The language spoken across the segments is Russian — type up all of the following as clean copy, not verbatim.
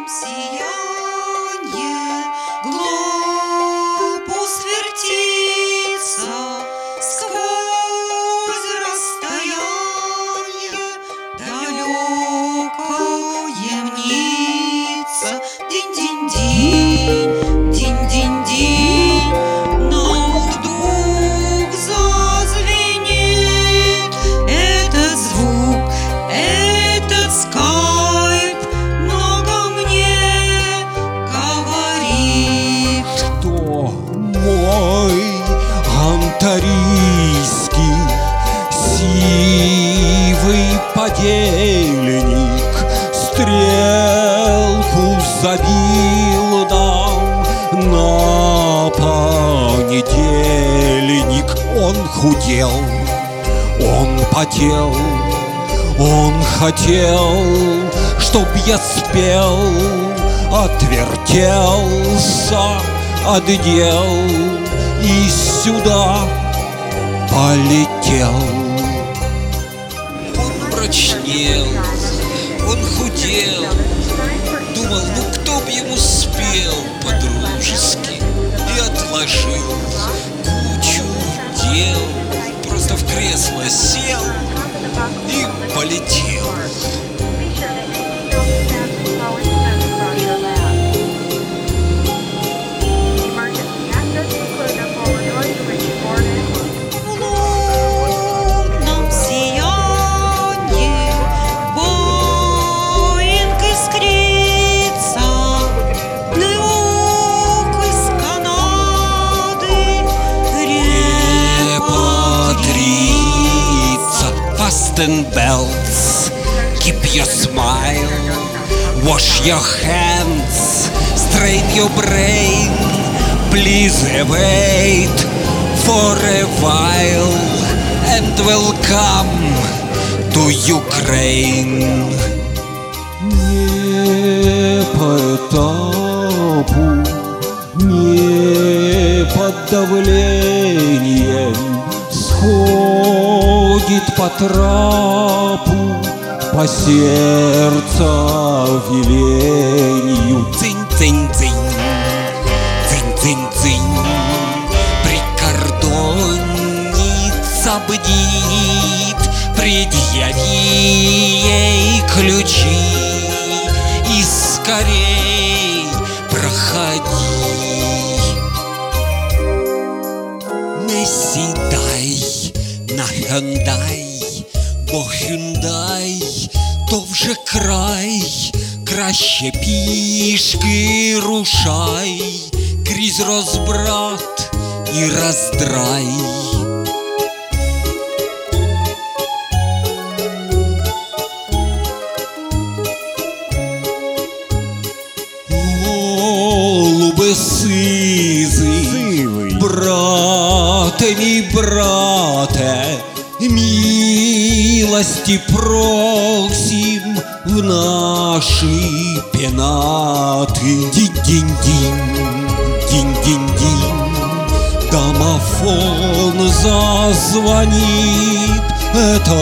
лунном сиянье глобус вертится сквозь расстояние, далекое мнится. Динь-динь-динь, динь-динь-динь, ноутбук зазвенит. Этот звук, этот скайп много мне говорит. Что мой антарийский сивый подельник стрелку забил нам на понедельник. Он худел, он потел, он хотел, чтоб я спел, отвертелся от дел и сюда полетел. Он мрачнел, он худел, думал, ну кто б ему спел по-дружески, и отложил кучу дел, просто в кресло сел и полетел. В лунном сиянье Боинг искрится, Нью-Йорк из Канады Репатрица, fasten belts, keep your smile, wash your hands, strain your brain, please wait for a while, and welcome to Ukraine. Не по этапу, не под давлением, сходит по трапу, по сердца велению. Цинь-цинь-цинь, цинь-цинь-цинь, прикордонница бдит, предъяви ей ключи и скорей проходи. Не сідай на Hyundai, бо Hyundai то вже край, краще пішки рушай крізь розбрат і роздрай. Голубе сизий, брате мій брате, милости просим в наши пенаты. Динь-динь-динь, динь-динь-динь, домофон зазвонит. Это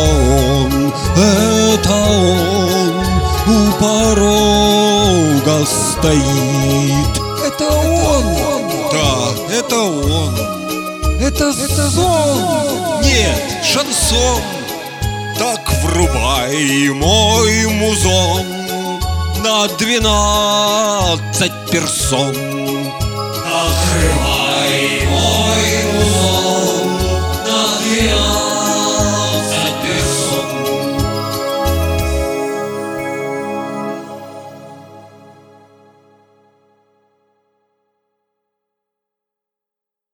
он у порога стоит. Это он, Да, это он. это сон. Нет, шансон. Так врубай мой музон на 12 персон. Открывай мой музон на 12